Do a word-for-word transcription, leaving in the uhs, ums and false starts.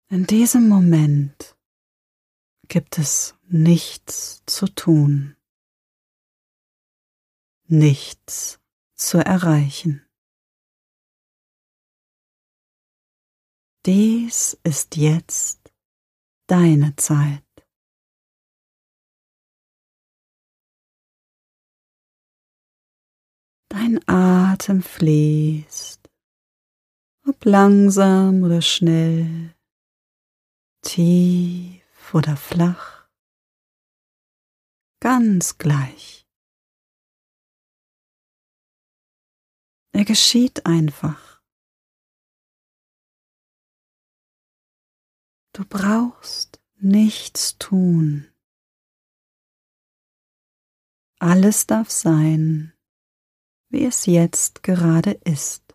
In diesem Moment gibt es nichts zu tun, nichts zu erreichen. Dies ist jetzt deine Zeit. Dein Atem fließt, ob langsam oder schnell, tief oder flach, ganz gleich. Er geschieht einfach. Du brauchst nichts tun. Alles darf sein, wie es jetzt gerade ist.